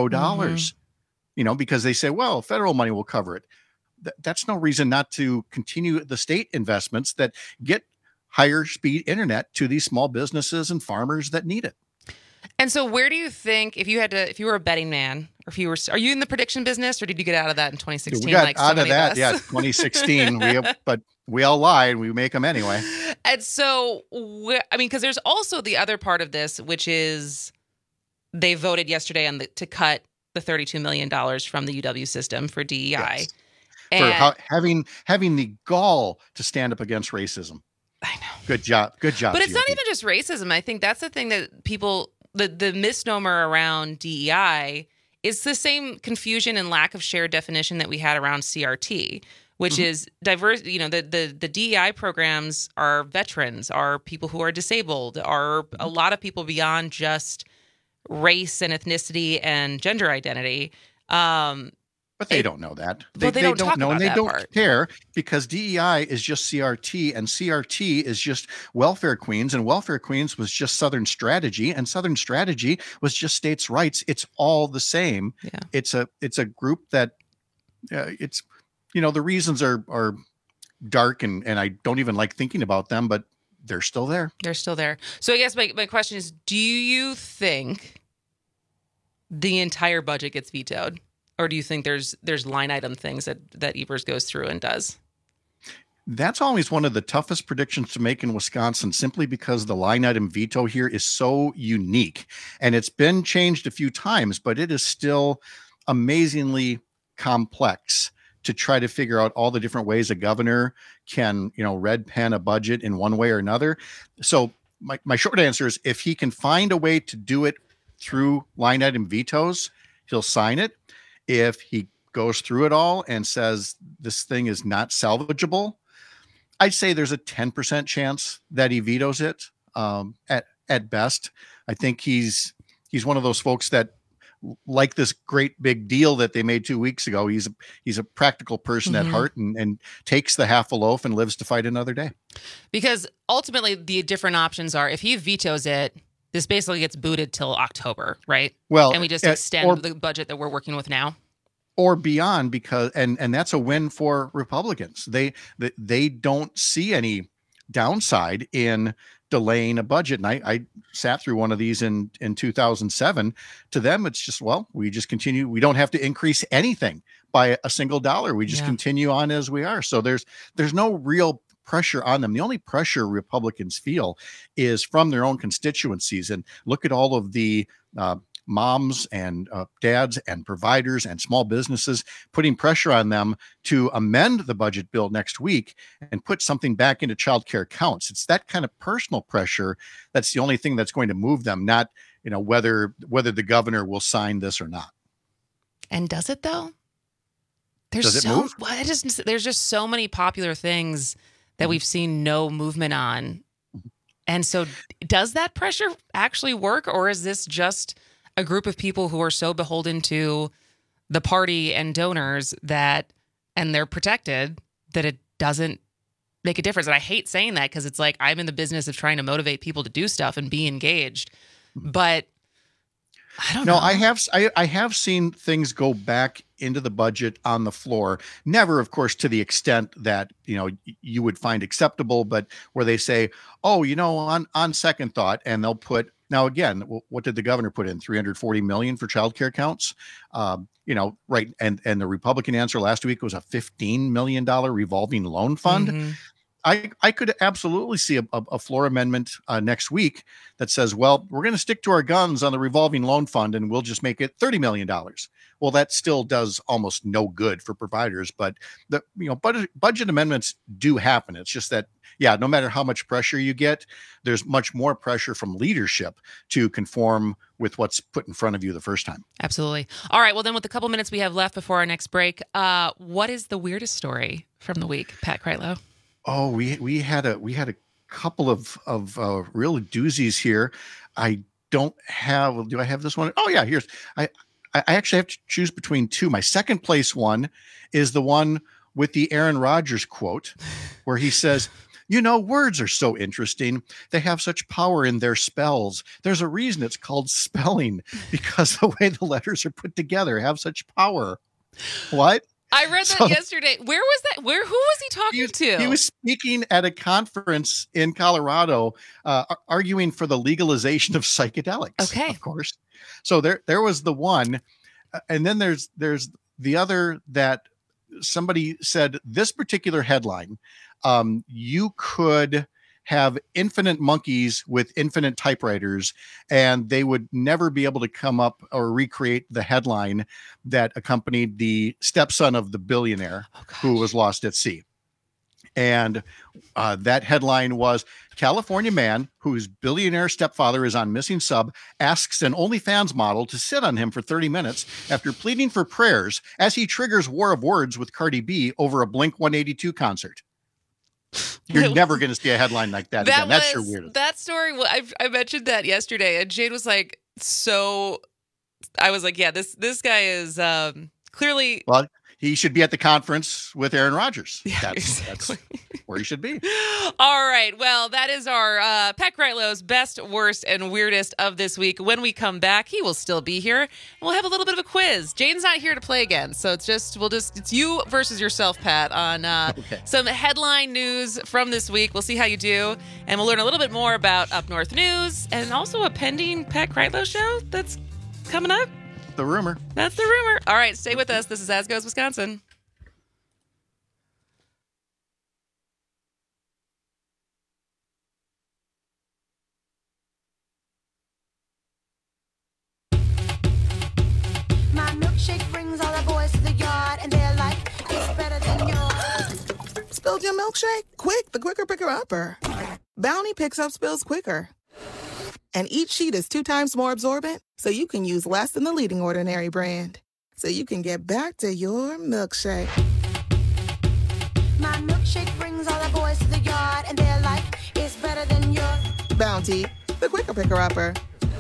$0, because they say, well, federal money will cover it. That's no reason not to continue the state investments that get higher speed internet to these small businesses and farmers that need it. And so where do you think, if you were a betting man, or are you in the prediction business, or did you get out of that in 2016? We got out of that, 2016. But we all lie and we make them anyway. And so, because there's also the other part of this, which is they voted yesterday to cut the $32 million from the UW system for DEI. Yes. And for having the gall to stand up against racism. I know. Good job. But it's not even just racism. I think that's the thing that people, the misnomer around DEI is the same confusion and lack of shared definition that we had around CRT, which is diverse. The DEI programs are veterans, are people who are disabled, are a lot of people beyond just race and ethnicity and gender identity. But they don't know that. They don't talk know, about and they that don't part. care, because DEI is just CRT, and CRT is just welfare queens, and welfare queens was just Southern Strategy, and Southern Strategy was just states' rights. It's all the same. Yeah. It's a group that it's the reasons are dark, and I don't even like thinking about them, but they're still there. They're still there. So I guess my question is, do you think the entire budget gets vetoed? Or do you think there's line item things that Evers goes through and does? That's always one of the toughest predictions to make in Wisconsin, simply because the line item veto here is so unique. And it's been changed a few times, but it is still amazingly complex to try to figure out all the different ways a governor can, red pen a budget in one way or another. So my short answer is, if he can find a way to do it through line item vetoes, he'll sign it. If he goes through it all and says this thing is not salvageable, I'd say there's a 10% chance that he vetoes it at best. I think he's one of those folks that like this great big deal that they made 2 weeks ago. He's a practical person at heart, and takes the half a loaf and lives to fight another day. Because ultimately the different options are, if he vetoes it, this basically gets booted till October, right? Well, and we just extend the budget that we're working with now, or beyond, because and that's a win for Republicans. They don't see any downside in delaying a budget. And I sat through one of these in 2007. To them, it's just, well, we just continue. We don't have to increase anything by a single dollar. We just continue on as we are. So there's no real pressure on them. The only pressure Republicans feel is from their own constituencies. And look at all of the moms and dads and providers and small businesses putting pressure on them to amend the budget bill next week and put something back into child care counts. It's that kind of personal pressure that's the only thing that's going to move them, not whether the governor will sign this or not. And does it though? Does it move? There's just so many popular things that we've seen no movement on. And so does that pressure actually work, or is this just a group of people who are so beholden to the party and donors and they're protected that it doesn't make a difference? And I hate saying that because it's like I'm in the business of trying to motivate people to do stuff and be engaged. But I don't know. I have seen things go back into the budget on the floor. Never, of course, to the extent that, you would find acceptable, but where they say, oh, on second thought, and they'll put, now again, what did the governor put in? $340 million for childcare counts? Right. And the Republican answer last week was a $15 million revolving loan fund. Mm-hmm. I could absolutely see a floor amendment next week that says, well, we're going to stick to our guns on the revolving loan fund and we'll just make it $30 million. Well, that still does almost no good for providers, but budget amendments do happen. It's just that, no matter how much pressure you get, there's much more pressure from leadership to conform with what's put in front of you the first time. Absolutely. All right. Well, then with the couple minutes we have left before our next break, what is the weirdest story from the week, Pat Kreitlow? Oh, we had a couple of real doozies here. I don't have. Do I have this one? Oh yeah, here's. I actually have to choose between two. My second place one is the one with the Aaron Rodgers quote, where he says, words are so interesting. They have such power in their spells. There's a reason it's called spelling, because the way the letters are put together have such power. What? I read that yesterday. Where was that? Who was he talking to? He was speaking at a conference in Colorado, arguing for the legalization of psychedelics. Okay. Of course. So there was the one. And then there's the other that somebody said this particular headline, you could have infinite monkeys with infinite typewriters, and they would never be able to come up or recreate the headline that accompanied the stepson of the billionaire who was lost at sea. And that headline was, California man whose billionaire stepfather is on missing sub asks an OnlyFans model to sit on him for 30 minutes after pleading for prayers as he triggers war of words with Cardi B over a Blink-182 concert. You're never going to see a headline like that again. That's your weirdest. That story, I mentioned that yesterday, and Jade was like, so I was like, yeah, this guy is clearly... Well, he should be at the conference with Aaron Rodgers. Yeah, that's where he should be. All right. Well, that is our Pat Kreitlow's best, worst, and weirdest of this week. When we come back, he will still be here, and we'll have a little bit of a quiz. Jane's not here to play again, so it's you versus yourself, Pat, on some headline news from this week. We'll see how you do, and we'll learn a little bit more about Up North News and also a pending Pat Kreitlow show that's coming up. The rumor. That's the rumor. All right, stay with us. This is As Goes Wisconsin. My milkshake brings all the boys to the yard, and they're like, it's better than yours. Spilled your milkshake? Quick, the quicker picker upper. Bounty picks up spills quicker. And each sheet is 2 times more absorbent, so you can use less than the leading Ordinary brand. So you can get back to your milkshake. My milkshake brings all the boys to the yard, and they're like, it's better than yours. Bounty, the quicker picker-upper.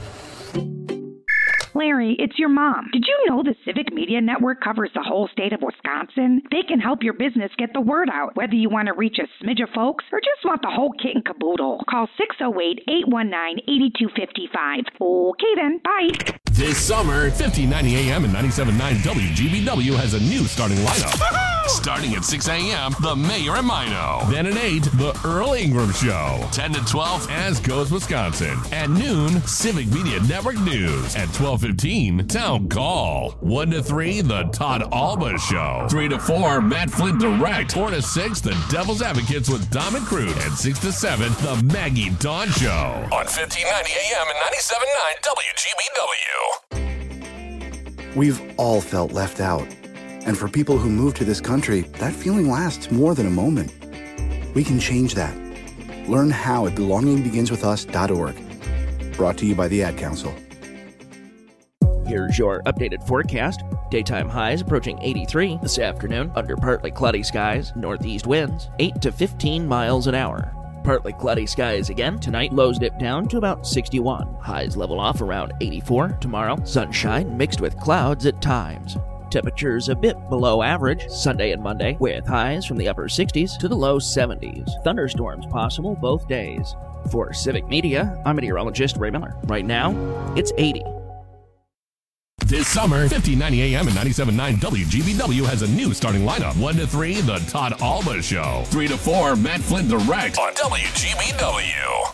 Larry, it's your mom. Did you know the Civic Media Network covers the whole state of Wisconsin? They can help your business get the word out, whether you want to reach a smidge of folks or just want the whole kit and caboodle. Call 608-819-8255. Okay then, bye. This summer, 1590 AM and 97.9 WGBW has a new starting lineup. Starting at 6 a.m., The Mayor and Mino. Then at 8, The Earl Ingram Show. 10 to 12, As Goes Wisconsin. At noon, Civic Media Network News. At 12:15, Town Call. 1 to 3, The Todd Alba Show. 3 to 4, Matt Flint Direct. 4 to 6, The Devil's Advocates with Dom and Crute. And 6 to 7, The Maggie Dawn Show. On 1590 AM and 97.9 WGBW. We've all felt left out. And for people who move to this country, that feeling lasts more than a moment. We can change that. Learn how at belongingbeginswithus.org. Brought to you by the Ad Council. Here's your updated forecast. Daytime highs approaching 83 this afternoon under partly cloudy skies, northeast winds 8 to 15 miles an hour. Partly cloudy skies again tonight, lows dip down to about 61. Highs level off around 84 tomorrow. Sunshine mixed with clouds at times. Temperatures a bit below average Sunday and Monday, with highs from the upper 60s to the low 70s. Thunderstorms possible both days. For Civic Media, I'm meteorologist Ray Miller. Right now, it's 80. This summer, 1590 AM and 97.9 WGBW has a new starting lineup. 1 to 3, The Todd Alba Show. 3 to 4, Matt Flynn Direct on WGBW.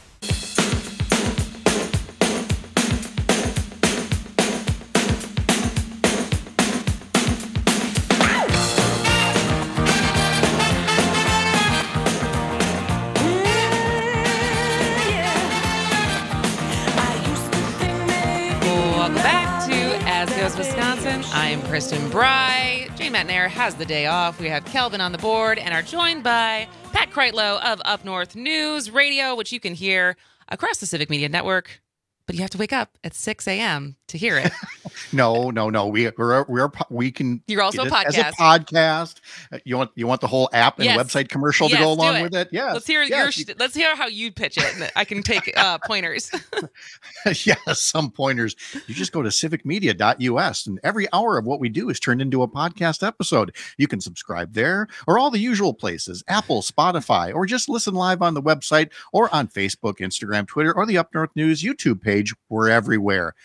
Wisconsin. I'm Kristen Bry. Jane Matnair has the day off. We have Kelvin on the board and are joined by Pat Kreitlow of Up North News Radio, which you can hear across the Civic Media Network. But you have to wake up at 6 a.m. to hear it. No. We can. You're also a podcast. As a podcast. You want the whole app and website commercial to go along with it? Yeah. Let's hear let's hear how you pitch it. And I can take pointers. Yes, some pointers. You just go to civicmedia.us, and every hour of what we do is turned into a podcast episode. You can subscribe there or all the usual places: Apple, Spotify, or just listen live on the website or on Facebook, Instagram, Twitter, or the Up North News YouTube page. We're everywhere.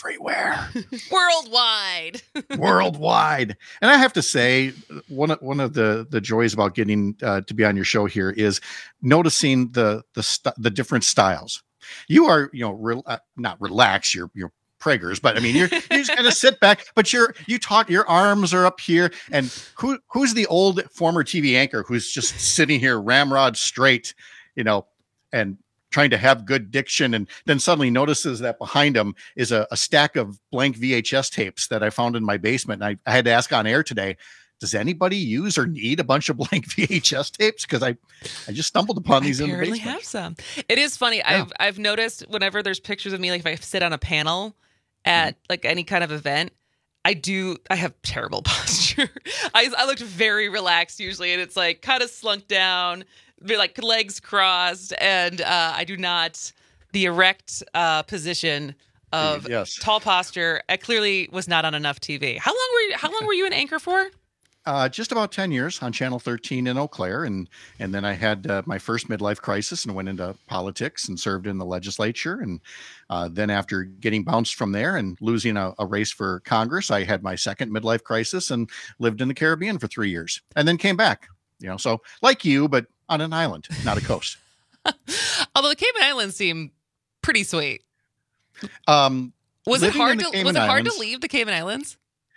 Worldwide. Worldwide. And I have to say, one of the joys about getting to be on your show here is noticing the different styles. You are, not relaxed. You're preggers, but I mean, you just kind of sit back, but you talk, your arms are up here. And who's the old former TV anchor who's just sitting here ramrod straight, and trying to have good diction, and then suddenly notices that behind him is a stack of blank VHS tapes that I found in my basement. And I had to ask on air today, does anybody use or need a bunch of blank VHS tapes? Because I just stumbled upon these in the basement. I have some. It is funny. Yeah. I've noticed whenever there's pictures of me, like if I sit on a panel at like any kind of event, I have terrible posture. I looked very relaxed usually, and it's like kind of slunk down, like legs crossed, and I do not the erect position of tall posture. I clearly was not on enough TV. How long were you an anchor for? Just about 10 years on Channel 13 in Eau Claire. And then I had my first midlife crisis and went into politics and served in the legislature. And then after getting bounced from there and losing a race for Congress, I had my second midlife crisis and lived in the Caribbean for 3 years and then came back, so like you, but on an island, not a coast. Although the Cayman Islands seem pretty sweet. Was it hard to leave the Cayman Islands?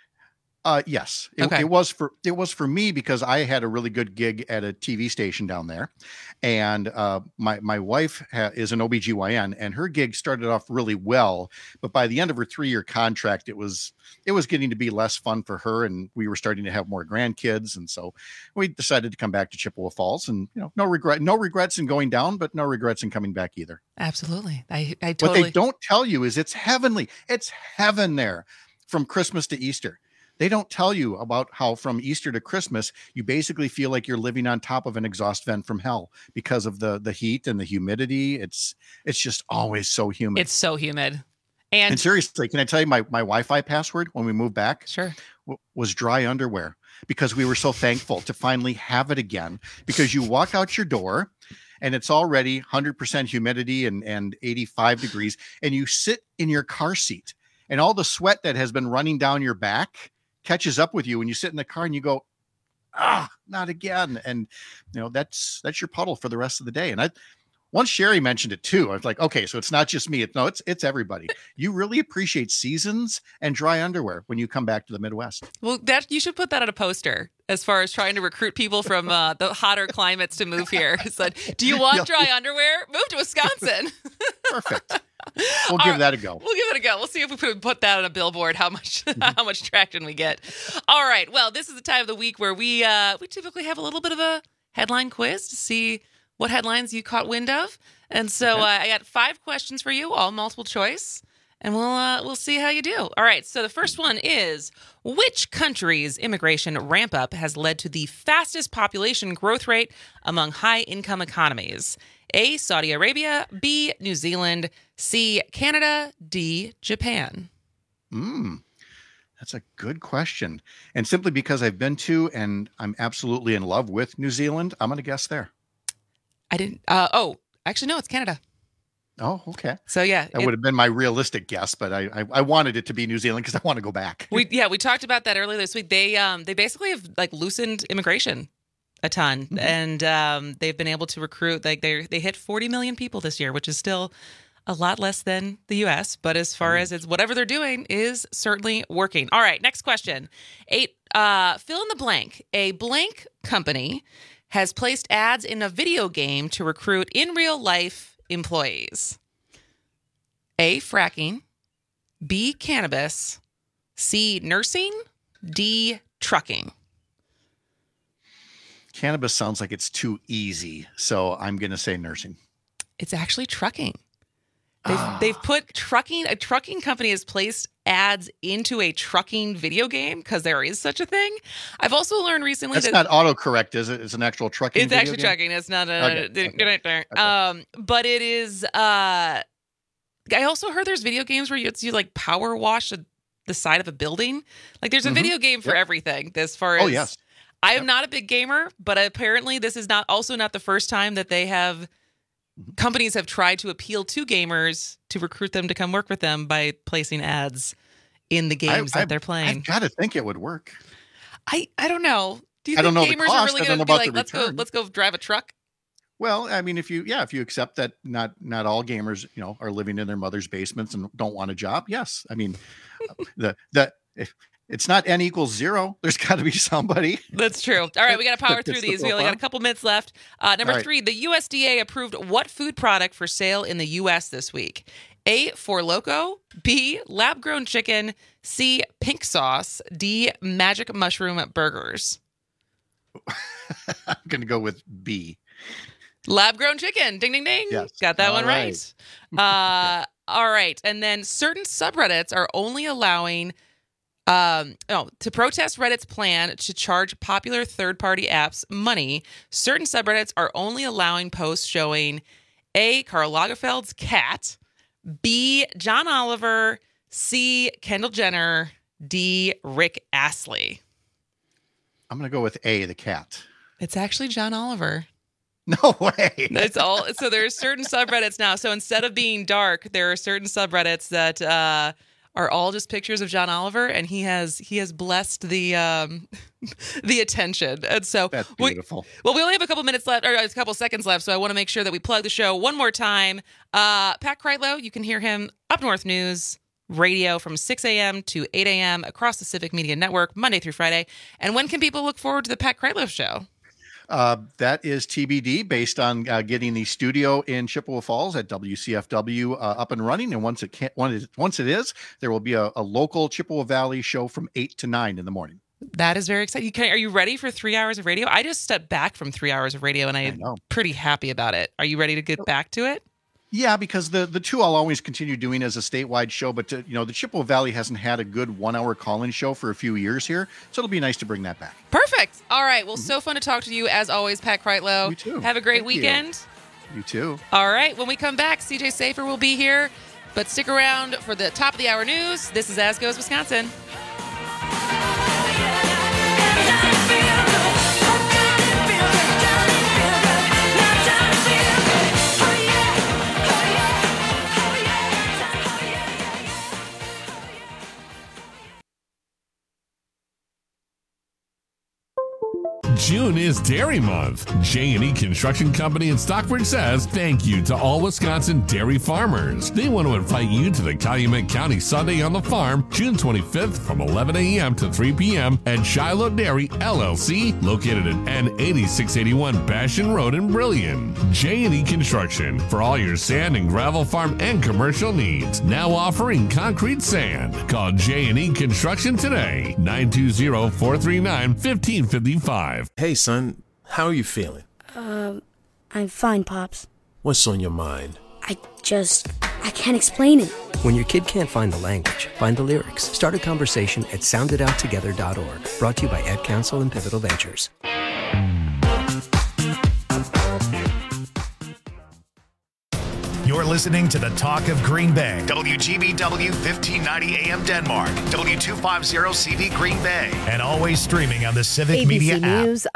Yes, okay. It was for me because I had a really good gig at a TV station down there, and my wife is an OBGYN, and her gig started off really well, but by the end of her 3-year contract, it was getting to be less fun for her, and we were starting to have more grandkids, and so we decided to come back to Chippewa Falls, and no regrets in going down, but no regrets in coming back either. Absolutely, I totally. What they don't tell you is it's heavenly. It's heaven there from Christmas to Easter. They don't tell you about how from Easter to Christmas, you basically feel like you're living on top of an exhaust vent from hell because of the heat and the humidity. It's just always so humid. It's so humid. And seriously, can I tell you my Wi-Fi password when we moved back? Sure. Was dry underwear, because we were so thankful to finally have it again, because you walk out your door and it's already 100% humidity and 85 degrees, and you sit in your car seat and all the sweat that has been running down your back catches up with you when you sit in the car and you go, not again. And that's your puddle for the rest of the day. And once Sherry mentioned it too, I was like, okay, so it's not just me. It's everybody. You really appreciate seasons and dry underwear when you come back to the Midwest. Well, you should put that on a poster as far as trying to recruit people from the hotter climates to move here. It's like, do you want dry underwear? Move to Wisconsin. Perfect. We'll give that a go. We'll give it a go. We'll see if we could put that on a billboard, how much traction we get. All right. Well, this is the time of the week where we typically have a little bit of a headline quiz to see what headlines you caught wind of. And so I got 5 questions for you, all multiple choice. and we'll see how you do. All right, so the first one is, which country's immigration ramp-up has led to the fastest population growth rate among high-income economies? A, Saudi Arabia, B, New Zealand, C, Canada, D, Japan. That's a good question. And simply because I've been to and I'm absolutely in love with New Zealand, I'm going to guess there. I didn't. Actually, no, it's Canada. Oh, okay. So yeah, that would have been my realistic guess, but I wanted it to be New Zealand because I want to go back. We talked about that earlier this week. They basically have like loosened immigration a ton, and they've been able to recruit. Like they hit 40 million people this year, which is still a lot less than the U.S. But as far as it's whatever they're doing is certainly working. All right, next question. Fill in the blank. A blank company has placed ads in a video game to recruit in real life employees. A, fracking. B, cannabis. C, nursing. D, trucking. Cannabis sounds like it's too easy, so I'm going to say nursing. It's actually trucking. They've put trucking. A trucking company has placed ads into a trucking video game because there is such a thing. I've also learned recently that's not autocorrect, is it? It's an actual trucking. It's actually trucking. It's not a. Okay. But it is. I also heard there's video games where you like power wash the side of a building. Like there's a video game for everything. As far as yes. I am not a big gamer, but apparently this is not the first time that they have. Companies have tried to appeal to gamers to recruit them to come work with them by placing ads in the games that they're playing. I've got to think it would work. I don't know. Do you I think don't know gamers the cost. are really going to be like, let's go drive a truck? Well, I mean, if you accept that not all gamers, are living in their mother's basements and don't want a job. Yes. I mean, it's not N equals 0. There's got to be somebody. That's true. All right, we got to power through these. We only got a couple minutes left. Number 3, the USDA approved what food product for sale in the U.S. this week? A, Four Loko. B, lab-grown chicken. C, pink sauce. D, magic mushroom burgers. I'm going to go with B. Lab-grown chicken. Ding, ding, ding. Yes. Got that one right. All right. And then certain subreddits are only allowing... to protest Reddit's plan to charge popular third-party apps money, certain subreddits are only allowing posts showing A, Karl Lagerfeld's cat, B, John Oliver, C, Kendall Jenner, D, Rick Astley. I'm going to go with A, the cat. It's actually John Oliver. No way. That's all. So there's certain subreddits now. So instead of being dark, there are certain subreddits that are all just pictures of John Oliver, and he has blessed the attention. And so that's beautiful. We only have a couple minutes left, or a couple seconds left, so I want to make sure that we plug the show one more time. Pat Kreitlow, you can hear him Up North News Radio from 6 a.m. to 8 a.m. across the Civic Media Network, Monday through Friday. And when can people look forward to the Pat Kreitlow Show? That is TBD, based on getting the studio in Chippewa Falls at WCFW up and running. And once it is, there will be a local Chippewa Valley show from 8 to 9 in the morning. That is very exciting. Are you ready for 3 hours of radio? I just stepped back from 3 hours of radio, and I'm pretty happy about it. Are you ready to get back to it? Yeah, because the two I'll always continue doing as a statewide show, but the Chippewa Valley hasn't had a good 1 hour call-in show for a few years here, so it'll be nice to bring that back. Perfect. All right. Well, so fun to talk to you as always, Pat Kreitlow. You too. Have a great weekend. You too. All right. When we come back, CJ Safer will be here, but stick around for the top of the hour news. This is As Goes Wisconsin. June is Dairy Month. J&E Construction Company in Stockbridge says thank you to all Wisconsin dairy farmers. They want to invite you to the Calumet County Sunday on the Farm, June 25th from 11 a.m. to 3 p.m. at Shiloh Dairy, LLC, located at N8681 Bastion Road in Brillion. J&E Construction for all your sand and gravel farm and commercial needs. Now offering concrete sand. Call J&E Construction today, 920-439-1555. Hey, son, how are you feeling? I'm fine, Pops. What's on your mind? I can't explain it. When your kid can't find the language, find the lyrics. Start a conversation at soundedouttogether.org. Brought to you by Ed Council and Pivotal Ventures. You're listening to the Talk of Green Bay. WGBW 1590 AM Denmark. W250 CV Green Bay. And always streaming on the Civic ABC Media app. News.